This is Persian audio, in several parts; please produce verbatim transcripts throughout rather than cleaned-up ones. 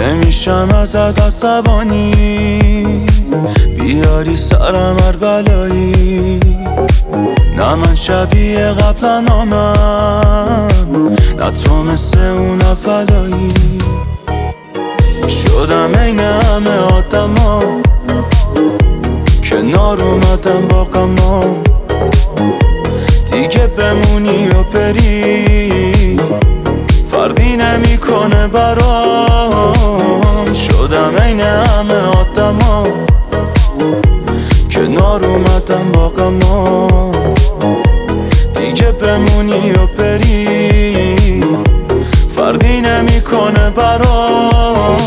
نمیشم ازت عصبانی، بیاری سرم هر بلایی. نه من شبیه قبلا آمم، نه تو مثل اون فلایی. شدم عین همه آدما، کنار اومدم با غمام. دیگه بمونی و بری فرقی نمیکنه برام. شدم عین همه آدما، کنار اومدم با غمام. دیگه بمونی و بری فرقی نمیکنه برام.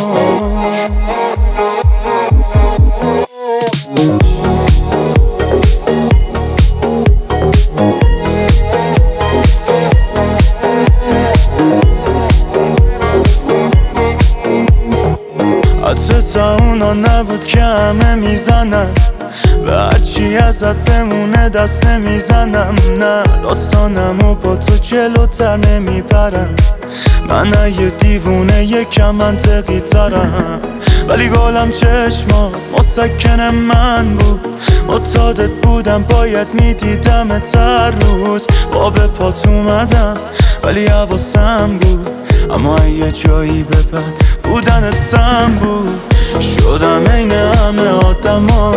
عطرت اونا نبود که همه میزنن، و هرچی ازت بمونه دست نمیزنم. نه داستانمو با تو جلوتر نمیبرم، من یه دیوونه یکم منطقی ترم. ولی گلم چشمات مسکن من بود، معتادت بودم باید میدیدم هر روز. با به پات اومدم ولی حواسم بود، اما یه جایی به بعد بودنت سم بود. شدم عین همه آدما،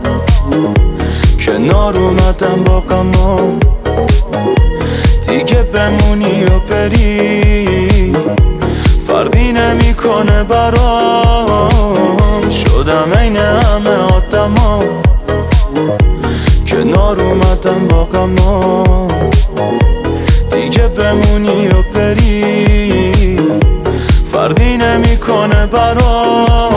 کنار اومدم با غمام. دیگه بمونی و بری فرقی نمیکنه برام. شدم عین همه آدما، کنار اومدم با غمام. دیگه بمونی و بری فرقی نمیکنه برام.